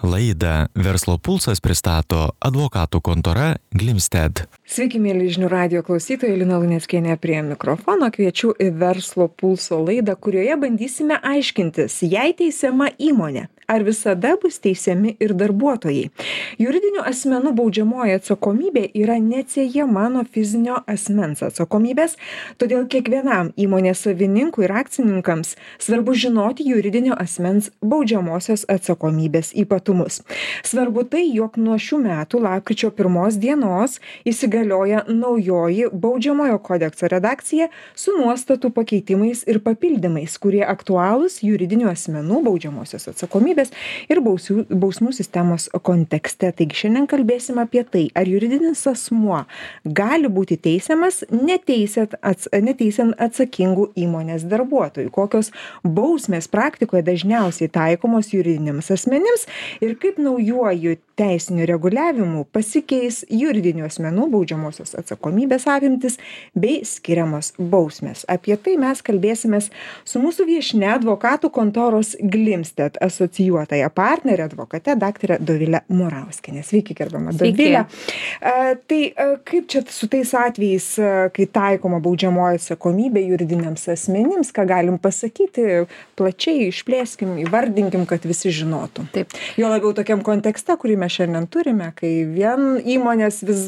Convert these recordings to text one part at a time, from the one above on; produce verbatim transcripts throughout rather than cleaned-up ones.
Laidą Verslo pulsas pristato advokatų kontora Glimstedt. Sveiki, mėly žinių radijo klausytojai, Lina Luneckienė prie mikrofono. Kviečiu į Verslo pulso laidą, kurioje bandysime aiškintis, jei teisiama įmonė, ar visada bus teisiami ir darbuotojai. Juridinių asmenų baudžiamoji atsakomybė yra neatsiejama nuo fizinio asmens atsakomybės, todėl kiekvienam įmonės savininkui ir akcininkams svarbu žinoti juridinio asmens baudžiamosios atsakomybės ypatumus. Svarbu tai, jog nuo šių metų lapkričio pirmos dienos įsigalioja naujoji baudžiamojo kodekso redakcija su nuostatų pakeitimais ir papildymais, kurie aktualūs juridinių asmenų baudžiamosios atsakomybės ir bausmių, bausmų sistemos kontekste. Taigi šiandien kalbėsime apie tai, ar juridinis asmuo gali būti teisiamas neteisiant, ats, neteisiant atsakingų įmonės darbuotojų, kokios bausmės praktikoje dažniausiai taikomos juridiniams asmenims ir kaip naujuoju teisiniu reguliavimu pasikeis juridinių asmenų baudžiamosios atsakomybės apimtis bei skiriamos bausmės. Apie tai mes kalbėsimės su mūsų viešne advokatų kontoros Glimstedt asocijuotąja partnerė advokate daktare Dovile Murauskienė. Sveiki, gerbiama Dovile. A, tai a, kaip čia su tais atvejais, a, kai taikoma baudžiamoji atsakomybė juridiniams asmenims, ką galim pasakyti, plačiai išplėskim, įvardinkim, kad visi žinotų. Taip. Jo labiau tokiam kontekste, kurį mes šiandien turime, kai vien įmonės vis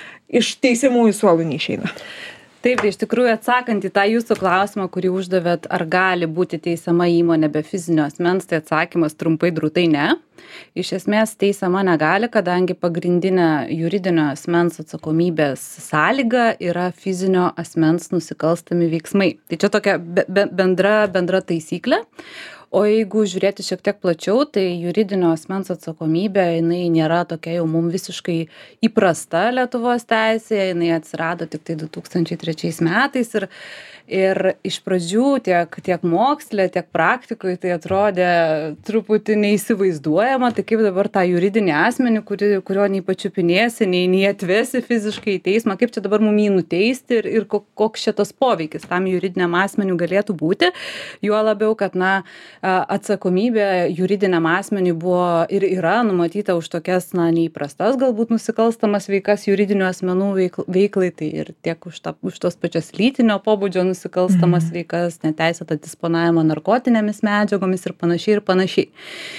iš teisiamųjų suolų neišeina. Taip, tai iš tikrųjų atsakant į tą jūsų klausimą, kurį uždavėt, ar gali būti teisiama įmonė be fizinio asmens, tai atsakymas trumpai drūtai ne. Iš esmės teisiama negali, kadangi pagrindinė juridinio asmens atsakomybės sąlyga yra fizinio asmens nusikalstami veiksmai. Tai čia tokia be, be, bendra, bendra taisyklė. O jeigu žiūrėti šiek tiek plačiau, tai juridinio asmens atsakomybė, jinai nėra tokia jau mums visiškai įprasta Lietuvos teisėje, jinai atsirado tik tai du tūkstančiai trečiais metais ir, ir iš pradžių tiek, tiek moksle, tiek praktikoje tai atrodė truputį neįsivaizduojama, tai kaip dabar tą juridinį asmenį, kuri, kurio nei pačiupinėsi, nei, nei atvesi fiziškai į teismą, kaip čia dabar mum jį nuteisti ir, ir koks šitas poveikis tam juridiniam asmeniu galėtų būti, juo labiau, kad na, atsakomybė juridiniam asmeniui buvo ir yra numatyta už tokias, na, neįprastas galbūt nusikalstamas veikas juridinių asmenų veikl, veiklai, tai ir tiek už, ta, už tos pačias lytinio pobūdžio nusikalstamas mm. veikas, neteisėtą disponavimą narkotinėmis medžiagomis ir panašiai ir panašiai.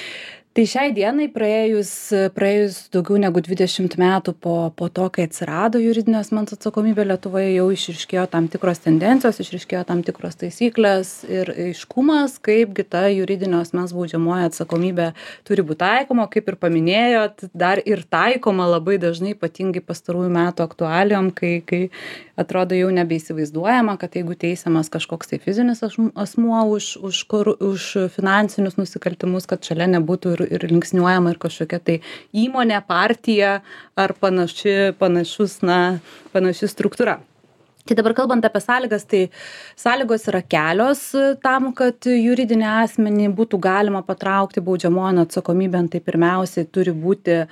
Tai šiai dienai praėjus, praėjus daugiau negu dvidešimt metų po, po to, kai atsirado juridinio asmens atsakomybė Lietuvoje, jau išryškėjo tam tikros tendencijos, išryškėjo tam tikros taisyklės ir aiškumas, kaipgi ta juridinio asmens baudžiamoji atsakomybė turi būti taikoma, kaip ir paminėjot, dar ir taikoma labai dažnai, ypatingai pastarųjų metų aktualijom, kai, kai atrodo jau nebeįsivaizduojama, kad jeigu teisiamas kažkoks tai fizinis asmuo už, už, kur, už finansinius nusikaltimus, kad šalia nebūtų ir ir linksniuojama ir kažkokia tai įmonė, partija ar panaši, panašus, na, panaši struktūra. Tai dabar kalbant apie sąlygas, tai sąlygos yra kelios tam, kad juridinį asmenį būtų galima patraukti baudžiamojon atsakomybėn, tai pirmiausiai turi būti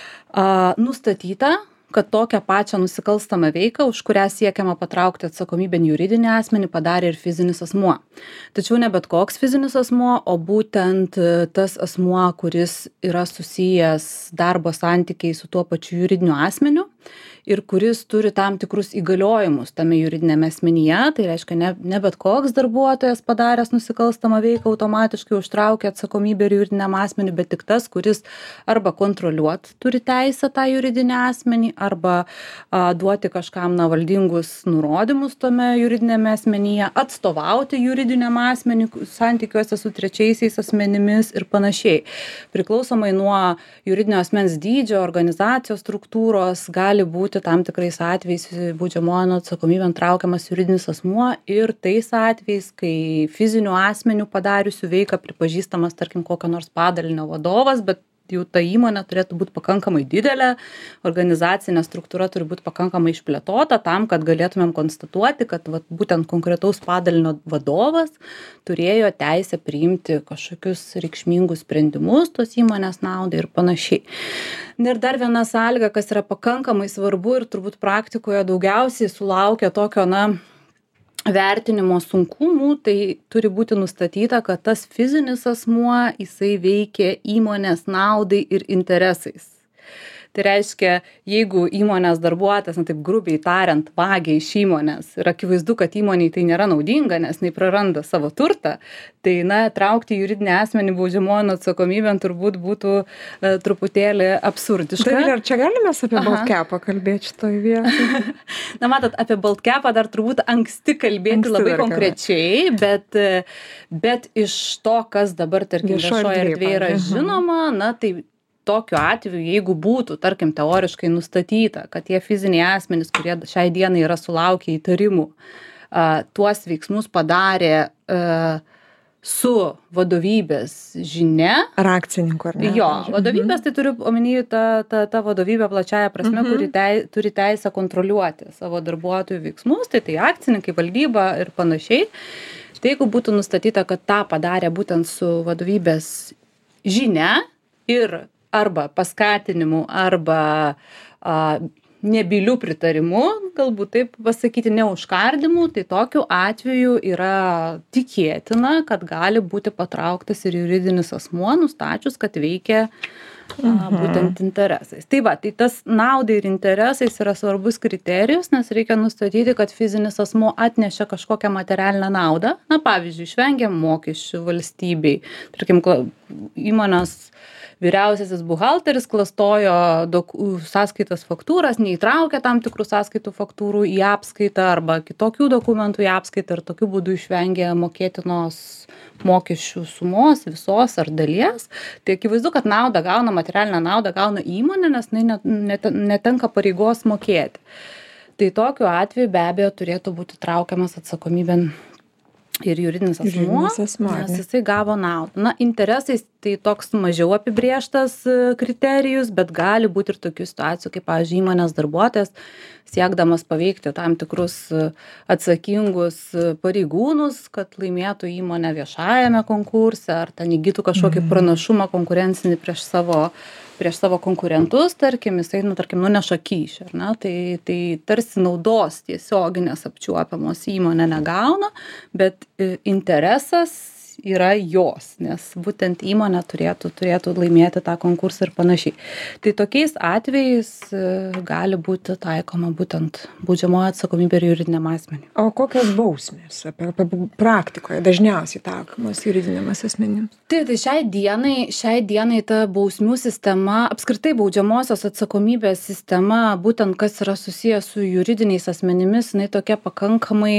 a, nustatyta, kad tokią pačią nusikalstamą veiką, už kurią siekiama patraukti atsakomybėn juridinį asmenį, padarė ir fizinis asmuo. Tačiau ne bet koks fizinis asmuo, o būtent tas asmuo, kuris yra susijęs darbo santykiai su tuo pačiu juridiniu asmeniu ir kuris turi tam tikrus įgaliojimus tame juridinėme asmenyje, tai reiškia ne, ne bet koks darbuotojas padaręs nusikalstamą veiką automatiškai užtraukia atsakomybę ir juridiniam asmeniui, bet tik tas, kuris arba kontroliuot turi teisę tą juridinį asmenį, arba a, duoti kažkam na, valdingus nurodymus tame juridinėme asmenyje, atstovauti juridiniam asmeniui santykiuose su trečiaisiais asmenimis ir panašiai. Priklausomai nuo juridinio asmens dydžio, organizacijos struktūros gali būti tam tikrais atvejais baudžiamojon atsakomybėn traukiamas juridinis asmuo ir tais atvejais, kai fizinių asmenių padariusių veiką pripažįstamas, tarkim, kokio nors padalinio vadovas, bet jau ta įmonė turėtų būti pakankamai didelė, organizacinė struktūra turi būti pakankamai išplėtota tam, kad galėtumėm konstatuoti, kad vat, būtent konkretaus padalinio vadovas turėjo teisę priimti kažkokius reikšmingus sprendimus tos įmonės naudai ir panašiai. Ir dar viena sąlyga, kas yra pakankamai svarbu ir turbūt praktikoje daugiausiai sulaukia tokio, na, vertinimo sunkumų, tai turi būti nustatyta, kad tas fizinis asmuo, jisai veikia įmonės naudai ir interesais. Tai reiškia, jeigu įmonės darbuotojas, na taip grubiai tariant, vagia iš įmonės ir akivaizdu, kad įmoniai tai nėra naudinga, nes jinai praranda savo turtą, tai na, traukti juridinį asmenį baudžiamojon atsakomybėn turbūt būtų e, truputėlį absurdiška. Tai ar čia galime apie Baltkepą kalbėti šitoj vietoj? Na, matot, apie Baltkepą dar turbūt anksti kalbėti anksti labai konkrečiai, bet, bet iš to, kas dabar, tarkim, viešoje erdvėje yra žinoma, na, tai tokiu atveju, jeigu būtų, tarkim, teoriškai nustatyta, kad tie fiziniai asmenys, kurie šiai dienai yra sulaukę įtarimų, a, tuos veiksmus padarė a, su vadovybės žinia. Ar akcininkų, ar ne? Jo, vadovybės, tai turiu omeny ta, ta, ta vadovybė plačiaja prasme, mhm. kuri tei, turi teisę kontroliuoti savo darbuotojų veiksmus, tai tai akcininkai, valdyba ir panašiai. Tai jeigu būtų nustatyta, kad tą padarė būtent su vadovybės žinia ir arba paskatinimu, arba a, nebyliu pritarimu, galbūt taip pasakyti, neužkardimu, tai tokiu atveju yra tikėtina, kad gali būti patrauktas ir juridinis asmuo, nustačius, kad veikia a, būtent interesais. Tai va, tai tas naudai ir interesais yra svarbus kriterijus, nes reikia nustatyti, kad fizinis asmuo atnešė kažkokią materialinę naudą. Na, pavyzdžiui, išvengia mokesčių valstybei. Tarkim, įmonės vyriausiasis buhalteris klastojo daug sąskaitas faktūras, neįtraukė tam tikrų sąskaitų faktūrų į apskaitą arba kitokių dokumentų į apskaitą ir tokiu būdu išvengė mokėtinos mokesčių sumos visos ar dalies. Tai akivaizdu, kad naudą gauna, materialinę naudą gauna įmonė, nes jinai netenka pareigos mokėti. Tai tokiu atveju be abejo turėtų būti traukiamas atsakomybėn ir juridinis asmuo, nes jisai gavo naudą. Na, interesais tai toks mažiau apibrėžtas kriterijus, bet gali būti ir tokių situacijų, kaip, pavyzdžiui, įmonės darbuotojas, siekdamas paveikti tam tikrus atsakingus pareigūnus, kad laimėtų įmonę viešajame konkurse, ar ten įgytų kažkokį pranašumą konkurencinį prieš savo prieš savo konkurentus, tarkim, jisai, nu, tarkim, nuneša kyšį, ar ne? Tai, tai tarsi naudos tiesioginės apčiuopiamos įmonė negauna, bet interesas yra jos, nes būtent įmonė turėtų, turėtų laimėti tą konkursą ir panašiai. Tai tokiais atvejais gali būti taikoma būtent baudžiamoji atsakomybė ir juridiniam asmeniui. O kokios bausmės apie, apie praktikoje dažniausiai taikomos juridiniam asmenims? Tai, tai šiai dienai, šiai dienai ta bausmių sistema, apskritai baudžiamosios atsakomybės sistema, būtent kas yra susijęs su juridiniais asmenimis, jinai tokia pakankamai,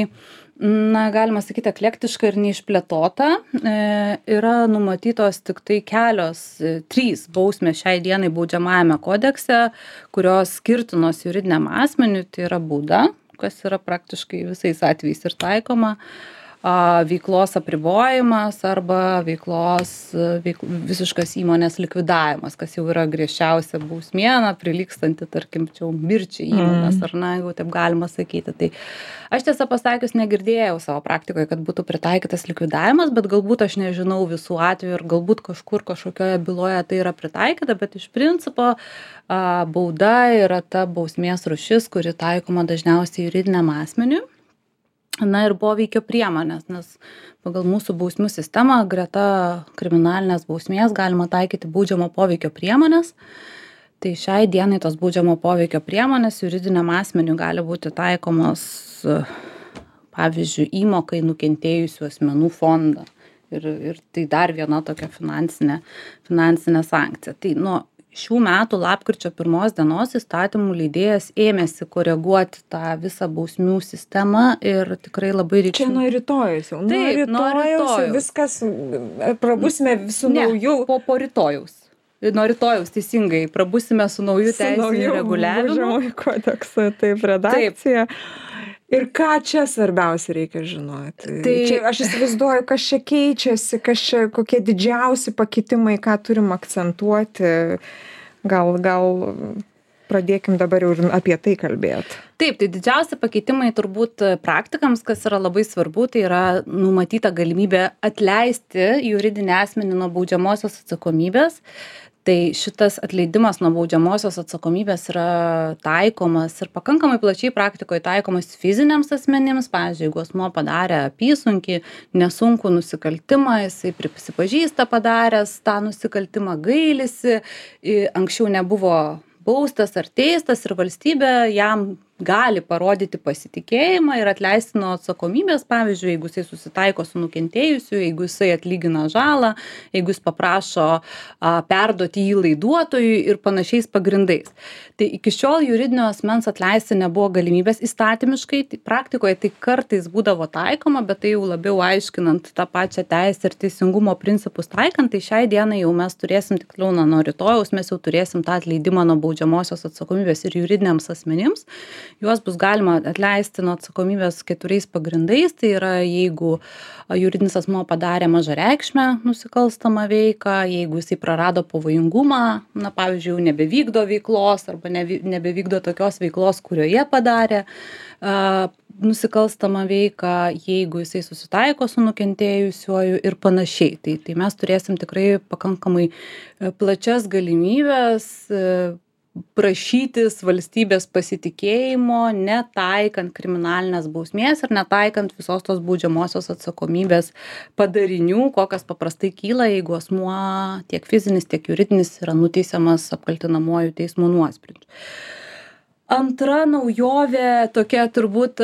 na, galima sakyti, eklektiška ir neišplėtota. E, yra numatytos tik tai kelios, e, trys bausmės šiai dienai baudžiamajame kodekse, kurios skirtinos juridiniam asmeniui, tai yra bauda, kas yra praktiškai visais atvejais ir taikoma, a, veiklos apribojimas arba veiklos veik, visiškas įmonės likvidavimas, kas jau yra griežčiausia bausmė, na, prilygstanti, tarkim, čia mirčiai įmonės, ar na, jeigu taip galima sakyti. Tai aš tiesą pasakius negirdėjau savo praktikoje, kad būtų pritaikytas likvidavimas, bet galbūt aš nežinau visų atvejų ir galbūt kažkur kažkokioje byloje tai yra pritaikyta, bet iš principo a, bauda yra ta bausmės rūšis, kuri taikoma dažniausiai juridiniam asmeniui. Na ir poveikio priemonės, nes pagal mūsų bausmių sistemą greta kriminalinės bausmės galima taikyti baudžiamo poveikio priemonės. Tai šiai dienai tos baudžiamo poveikio priemonės juridiniam asmeniui gali būti taikomos, pavyzdžiui, įmokai nukentėjusių asmenų fondą. Ir, ir tai dar viena tokia finansinė, finansinė sankcija. Tai nuo šių metų lapkričio pirmos dienos įstatymų leidėjas ėmėsi koreguoti tą visą bausmių sistemą ir tikrai labai reikšmingai. Čia nuo rytojaus jau. Taip, nuo rytojaus viskas prabusime su nauju. Po, po rytojaus. Nuo rytojaus teisingai prabusime su nauju teisiniu reguliavimu. Baudžiamojo kodekso, taip, redakcija. Taip. Ir ką čia svarbiausia reikia žinoti? Tai čia, aš įsivaizduoju, kas čia keičiasi, kas čia, kokie didžiausi pakitimai, ką turim akcentuoti. Gal, gal pradėkim dabar jau apie tai kalbėti. Taip, tai didžiausi pakeitimai turbūt praktikams, kas yra labai svarbu, tai yra numatyta galimybė atleisti juridinį asmenį nuo baudžiamosios atsakomybės. Tai šitas atleidimas nuo baudžiamosios atsakomybės yra taikomas ir pakankamai plačiai praktikoje taikomas fiziniams asmenims. Pavyzdžiui, jeigu asmuo padarė apysunkį, nesunkų nusikaltimą, jisai prisipažįsta padaręs tą nusikaltimą, gailisi, anksčiau nebuvo baustas ar teistas ir valstybė jam gali parodyti pasitikėjimą ir atleisti nuo atsakomybės, pavyzdžiui, jeigu jisai susitaiko su nukentėjusiu, jeigu jisai atlygina žalą, jeigu jis paprašo a, perduoti jį laiduotojui ir panašiais pagrindais. Tai iki šiol juridinio asmens atleisti nebuvo galimybės įstatymiškai, tai praktikoje tai kartais būdavo taikoma, bet tai jau labiau aiškinant tą pačią teisę ir teisingumo principus taikant, tai šiai dienai jau mes turėsim, tiksliau nuo rytojaus mes jau turėsim tą atleidimą nuo baudžiamosios atsakomybės ir juridiniams asmenims. Juos bus galima atleisti nuo atsakomybės keturiais pagrindais. Tai yra, jeigu juridinis asmuo padarė mažareikšmę nusikalstamą veiką, jeigu jisai prarado pavojingumą, na, pavyzdžiui, nebevykdo veiklos arba nebevykdo tokios veiklos, kurioje padarė a, nusikalstamą veiką, jeigu jisai susitaiko su nukentėjusiuoju ir panašiai. Tai, tai mes turėsim tikrai pakankamai plačias galimybės prašytis valstybės pasitikėjimo, netaikant kriminalinės bausmės ir netaikant visos tos baudžiamosios atsakomybės padarinių, kokios paprastai kyla, jeigu asmuo tiek fizinis, tiek juridinis yra nuteisiamas apkaltinamuoju teismo nuosprendžiu. Antra naujovė tokia turbūt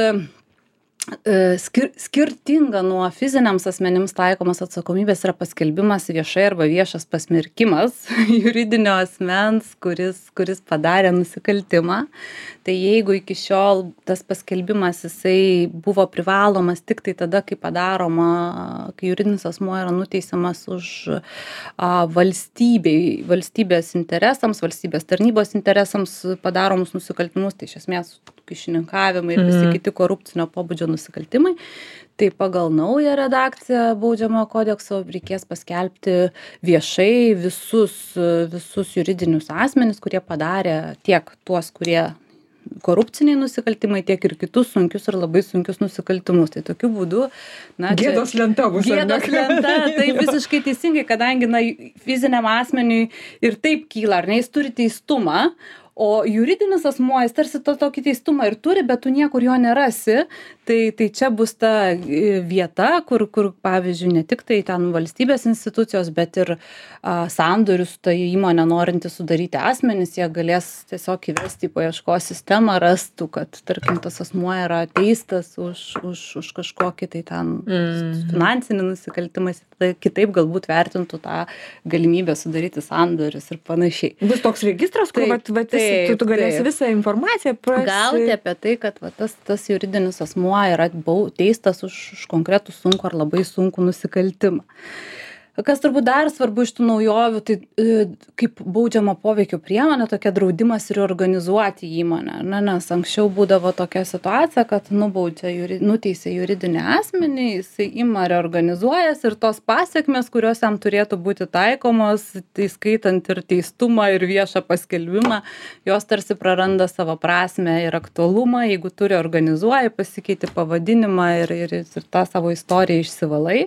Skir, skirtinga nuo fiziniams asmenims taikomas atsakomybės yra paskelbimas viešai arba viešas pasmerkimas juridinio asmens, kuris, kuris padarė nusikaltimą. Tai jeigu iki šiol tas paskelbimas jisai buvo privalomas tik tai tada, kai padaroma, kai juridinis asmuo yra nuteisiamas už a, valstybei, valstybės interesams, valstybės tarnybos interesams padaromus nusikaltimus, tai iš esmės kyšininkavimai ir visi kiti korupcinio pobūdžio nusikaltimai, tai pagal naują redakciją baudžiamojo kodekso reikės paskelbti viešai visus, visus juridinius asmenis, kurie padarė tiek tuos, kurie korupciniai nusikaltimai, tiek ir kitus sunkius ir labai sunkius nusikaltimus. Tai tokiu būdu, na, gėdos lenta bus. Gėdos lenta, tai visiškai teisingai, kadangi, na, fiziniam asmeniui ir taip kyla, ar ne, jis turi teistumą, o juridinis asmuo, jis tarsi to tokį teistumą ir turi, bet tu niekur jo nerasi, tai, tai čia bus ta vieta, kur, kur, pavyzdžiui, ne tik tai ten valstybės institucijos, bet ir a, sandorius tai įmonė norinti sudaryti asmenys, jie galės tiesiog įvesti į paieškos sistemą, rastų, kad, tarkim, tas asmuo yra teistas už, už, už kažkokį tai ten mm. finansinį nusikaltimą, tai kitaip galbūt vertintų tą galimybę sudaryti sandorius ir panašiai. Bus toks registras, kur vat, vat, tu, tu galėsi taip. Visą informaciją prasi... gauti apie tai, kad va, tas, tas juridinis asmuo yra bau, teistas už, už konkretų sunkų ar labai sunkų nusikaltimą. Kas turbūt dar svarbu iš tų naujovių, tai kaip baudžiamo poveikio priemonė, tokia draudimas ir organizuoti įmonę. Na, nes anksčiau būdavo tokia situacija, kad nubaudžia, juri, nuteisė juridinį asmenį, jisai ima reorganizuojas ir tos pasiekmes, kurios jam turėtų būti taikomos, tai skaitant ir teistumą, ir viešą paskelbimą, jos tarsi praranda savo prasmę ir aktualumą, jeigu turi organizuoja, pasikeiti pavadinimą ir, ir, ir tą savo istoriją išsivalai.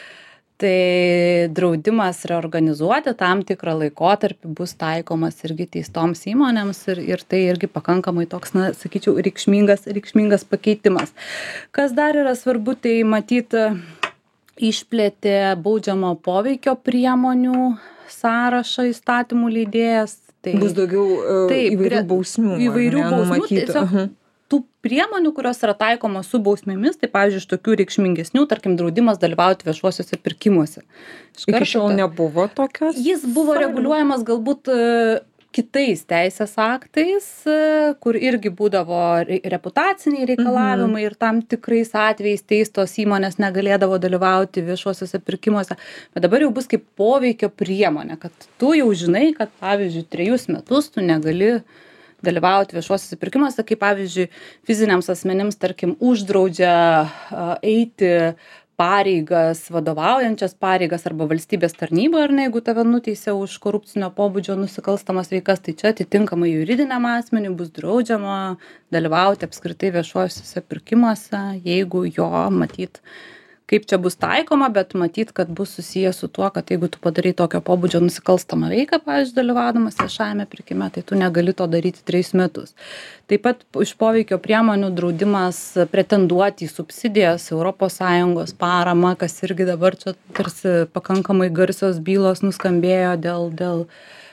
Tai draudimas reorganizuoti tam tikrą laikotarpį bus taikomas irgi teistoms įmonėms ir, ir tai irgi pakankamai toks, na, sakyčiau, reikšmingas, reikšmingas pakeitimas. Kas dar yra svarbu, tai matyti išplėtė baudžiamo poveikio priemonių sąrašą įstatymų leidėjas. Tai, bus daugiau uh, taip, įvairių bausmių. Įvairių bausmių. Tiesiog, uh -huh. tų priemonių, kurios yra taikomos su bausmėmis, tai pavyzdžiui, iš tokių reikšmingesnių, tarkim, draudimas dalyvauti viešuosiuose pirkimuose. Iki šiol nebuvo tokios? Jis buvo reguliuojamas galbūt kitais teisės aktais, kur irgi būdavo reputaciniai reikalavimai mhm. ir tam tikrais atvejais teistos įmonės negalėdavo dalyvauti viešuosiuose pirkimuose. Bet dabar jau bus kaip poveikio priemonė, kad tu jau žinai, kad pavyzdžiui, trejus metus tu negali dalyvauti viešuosiuose pirkimuose, kaip pavyzdžiui, fiziniams asmenims, tarkim, uždraudžia eiti pareigas, vadovaujančias pareigas arba valstybės tarnyboje, ar ne, jeigu tave nuteisė už korupcinio pobūdžio nusikalstamas veikas, tai čia atitinkamai juridiniam asmeniui bus draudžiama dalyvauti apskritai viešuosiuose pirkimuose, jeigu jo matyt kaip čia bus taikoma, bet matyt, kad bus susijęs su tuo, kad jeigu tu padarai tokio pobūdžio nusikalstamą veiką, pavyzdžiui, dalyvaudamas viešajame pirkime, tai tu negali to daryti trejus metus. Taip pat iš poveikio priemonių draudimas pretenduoti į subsidijas, Europos Sąjungos paramą, kas irgi dabar čia tarsi pakankamai garsios bylos nuskambėjo dėl, dėl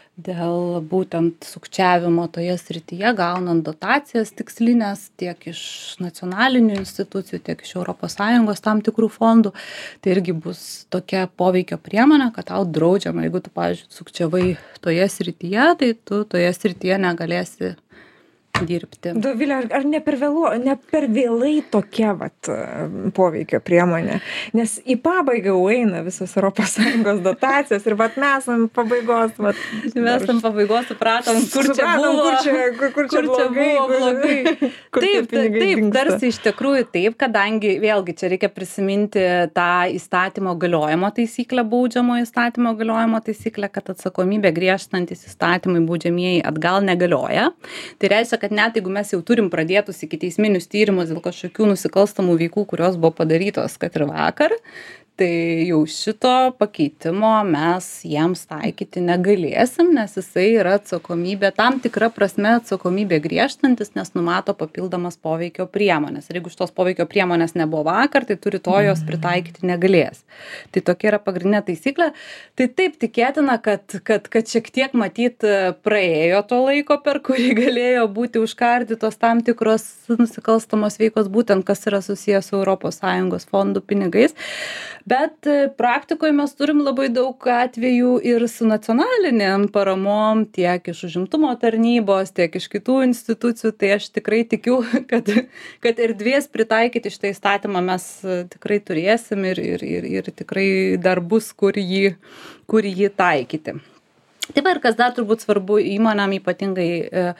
dėl būtent sukčiavimo toje srityje, gaunant dotacijas tikslinės tiek iš nacionalinių institucijų, tiek iš Europos Sąjungos tam tikrų fondų. Tai irgi bus tokia poveikio priemonė, kad tau draudžiama, jeigu tu, pavyzdžiui, sukčiavai toje srityje, tai tu toje srityje negalėsi dirbti. Dovilė, ar, ar ne per vėlu, ne per vėlai tokia vat, poveikio priemonė? Nes į pabaigą eina visos Europos Sąjungos dotacijos ir vat mes esam pabaigos. Vat, mes esam pabaigos, supratom, kur čia buvo, kur čia, kur, kur čia kur blogai. Čia buvo blogai. Kur taip, taip, dingsta. tarsi iš tikrųjų taip, kadangi vėlgi čia reikia prisiminti tą įstatymo galiojimo taisyklę, baudžiamo įstatymo galiojimo taisyklę, kad atsakomybė griežtantis įstatymai baudžiamieji atgal negalioja. Tai reiškia, kad net jeigu mes jau turim pradėtus ikiteisminius tyrimus dėl kažkokių nusikalstamų veikų, kurios buvo padarytos, kad ir vakar, tai jau šito pakeitimo mes jiems taikyti negalėsim, nes jisai yra atsakomybė, tam tikra prasme atsakomybė griežtantis, nes numato papildomas poveikio priemonės. Ir jeigu šitos poveikio priemonės nebuvo vakar, tai tu rytoj jos pritaikyti negalės. Tai tokia yra pagrindinė taisyklė. Tai taip tikėtina, kad, kad, kad šiek tiek matyt praėjo to laiko, per kurį galėjo būti užkardytos tam tikros nusikalstamos veikos, būtent kas yra susijęs su Europos Sąjungos fondų pinigais. Bet praktikoje mes turim labai daug atvejų ir su nacionaliniam paramom, tiek iš užimtumo tarnybos, tiek iš kitų institucijų. Tai aš tikrai tikiu, kad, kad erdvės pritaikyti šitą įstatymą mes tikrai turėsim ir, ir, ir, ir tikrai dar bus, kur jį, kur jį taikyti. Taip, ir kas dar turbūt svarbu įmonėm, ypatingai e,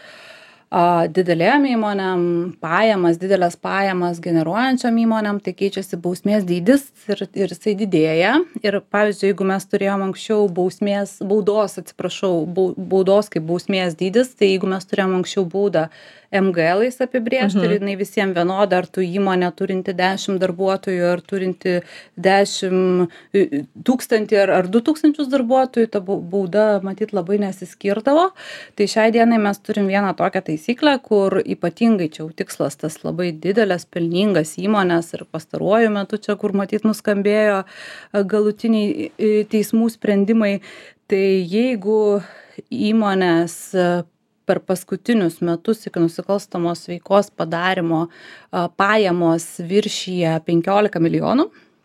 a, didelėm įmonėm, pajamas, didelės pajamas generuojančiam įmonėm, tai keičiasi bausmės dydis ir, ir jisai didėja. Ir pavyzdžiui, jeigu mes turėjom anksčiau bausmės, baudos, atsiprašau, baudos kaip bausmės dydis, tai jeigu mes turėjom anksčiau baudą em ge elais apibrėžti, mhm. ir jinai visiems vienoda, ar tu įmonė turinti dešimt darbuotojų, ar turinti dešimt tūkstantį, ar, ar du tūkstančius darbuotojų, ta bauda, matyt, labai nesiskirdavo. Tai šiai dienai mes turim vieną tokią taisyklę, kur ypatingai čia jau tikslas tas labai didelės, pelningas įmonės ir pastaruoju metu čia, kur matyt nuskambėjo galutiniai teismų sprendimai, tai jeigu įmonės per paskutinius metus iki nusikalstamos veikos padarimo pajamos viršyje penkiolika milijonų,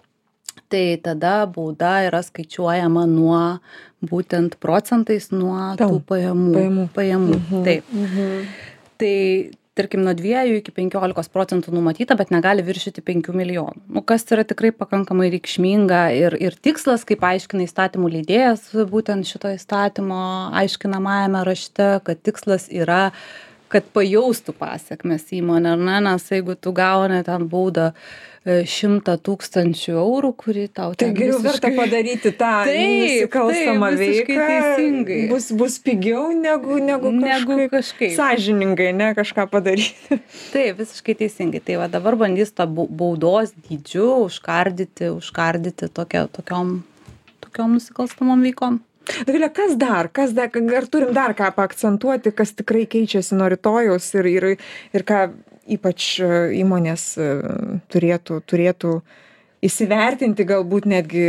tai tada bauda yra skaičiuojama nuo būtent procentais nuo Tam, tų pajamų. Pajamų. pajamų. Mhm. Taip. Mhm. Tai tarkim nuo dviejų iki penkiolikos procentų numatyta, bet negali viršyti penkių milijonų. Nu, kas yra tikrai pakankamai reikšminga ir, ir tikslas, kaip aiškina įstatymų leidėjas, būtent šito įstatymo aiškinamajame rašte, kad tikslas yra, kad pajaustų pasiekmes įmonė, ar ne, nes jeigu tu gauni ten baudą šimtą tūkstančių eurų, kuri tau tai ten geriau visiškai... verta padaryti tą nusikalstamą veiką, bus, bus pigiau negu, negu, negu kažkaip, kažkaip sąžiningai, ne, kažką padaryti. Taip, visiškai teisingai. Tai va dabar bandys tą baudos dydžiu užkardyti, užkardyti tokia, tokiom, tokiom nusikalstamom veikom. Dovilė, kas dar, kas dar, ar turim dar ką paakcentuoti, kas tikrai keičiasi nuo rytojaus ir, ir, ir ką ypač įmonės turėtų, turėtų įsivertinti, galbūt netgi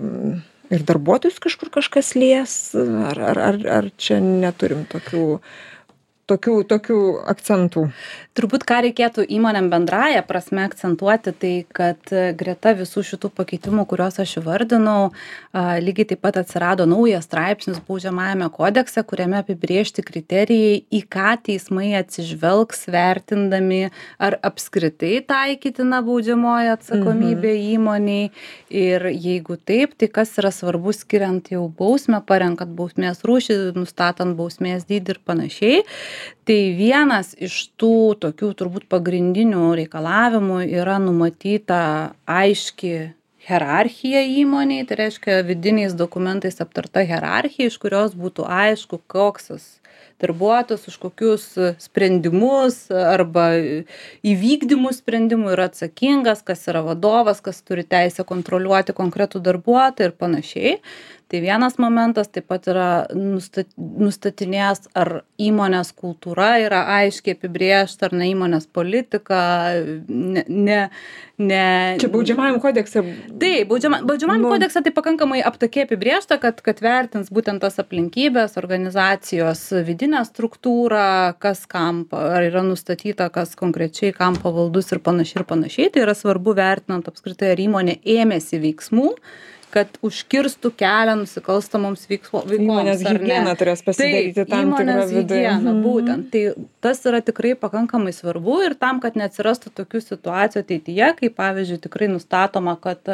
ir darbuotojus kažkur kažkas lies, ar, ar, ar, ar čia neturim tokių, tokių, tokių akcentų? Turbūt, ką reikėtų įmonėm bendraja prasme akcentuoti, tai kad greta visų šitų pakeitimų, kuriuos aš įvardinau, lygiai taip pat atsirado naujas straipsnis baudžiamajame kodekse, kuriame apibrėžti kriterijai, į ką teismai atsižvelgs vertindami, ar apskritai taikytina baudžiamoji atsakomybė mhm. įmoniai. Ir jeigu taip, tai kas yra svarbu skiriant jau bausmę, parenkant bausmės rūšį, nustatant bausmės dydį ir panašiai. Tai vienas iš tų tokių turbūt pagrindinių reikalavimų yra numatyta aiški hierarchija įmonėj, tai reiškia vidiniais dokumentais aptarta hierarchija, iš kurios būtų aišku, koks tas darbuotojas už kokius sprendimus arba įvykdymų sprendimų yra atsakingas, kas yra vadovas, kas turi teisę kontroliuoti konkretų darbuotoją ir panašiai. Tai vienas momentas taip pat yra nustat, nustatinės, ar įmonės kultūra yra aiškiai apibrėžta, ar ne įmonės politika, ne... ne, ne Čia baudžiamajam kodekse. Taip, baudžiama, baudžiamajam nu. kodekse tai pakankamai aptakiai apibrėžta, kad, kad vertins būtent tas aplinkybės, organizacijos vidinę struktūrą, kas kam, ar yra nustatyta, kas konkrečiai kam pavaldus ir panašiai ir panašiai. Tai yra svarbu vertinant apskritai, ar įmonė ėmėsi veiksmų, kad užkirstų kelią nusikalstamoms veikloms. Įmonės higiena turės pasidaryti Taip, tam tikrą vidų. Higiena, būtent. Tai tas yra tikrai pakankamai svarbu ir tam, kad neatsirastų tokių situacijų ateityje, kai pavyzdžiui tikrai nustatoma, kad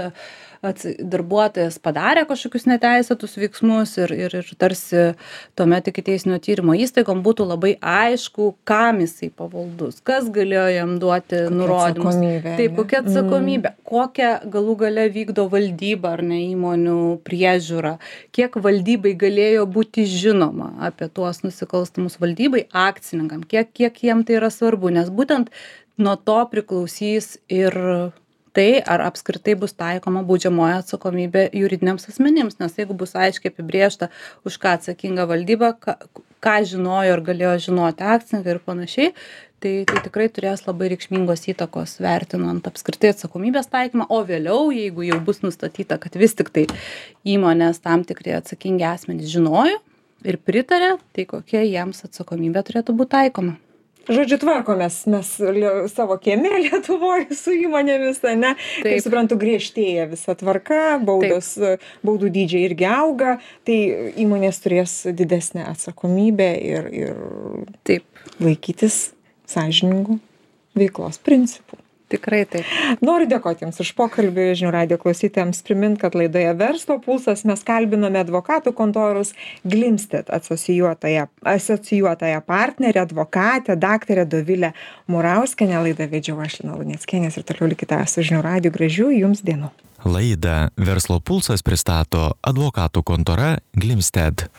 darbuotojas padarė kažkokius neteisėtus veiksmus ir, ir, ir tarsi tuomet ikiteisminio tyrimo įstaigom būtų labai aišku, kam jisai pavaldus, kas galėjo jam duoti kokia nurodymus. Taip, kokia atsakomybė, mm. kokią galų gale vykdo valdyba ar ne įmonių priežiūra, kiek valdybai galėjo būti žinoma apie tuos nusikalstamus valdybai, akcininkam, kiek, kiek jiem tai yra svarbu, nes būtent nuo to priklausys ir tai, ar apskritai bus taikoma baudžiamoji atsakomybė juridiniams asmenims, nes jeigu bus aiškiai apibrėžta, už ką atsakinga valdyba, ką, ką žinojo ir galėjo žinoti akcininkai ir panašiai, tai, tai tikrai turės labai reikšmingos įtakos vertinant apskritai atsakomybės taikymą, o vėliau, jeigu jau bus nustatyta, kad vis tik tai įmonės tam tikri atsakingi asmenys žinojo ir pritarė, tai kokia jiems atsakomybė turėtų būti taikoma. Žodžiu, tvarkomės mes savo kieme Lietuvoje su įmonėmis, ne? Kaip suprantu, griežtėja visa tvarka, baudos, Taip. baudų dydžiai irgi auga, tai įmonės turės didesnę atsakomybę ir, ir Taip. laikytis sąžiningų veiklos principų. Tikrai taip. Noriu dėkoti Jums už pokalbį, žinių radijo klausytojams primint, kad laidoje Verslo pulsas mes kalbinome advokatų kontoros Glimstedt asocijuotąją, asocijuotąją partnerę, advokatę, daktarę Dovilę Murauskienę. Laidą vedžiau aš, Lina Luneckienė, ir toliau likite su žinių radiju. Gražių Jums dienų. Laidą Verslo pulsas pristato advokatų kontora Glimstedt.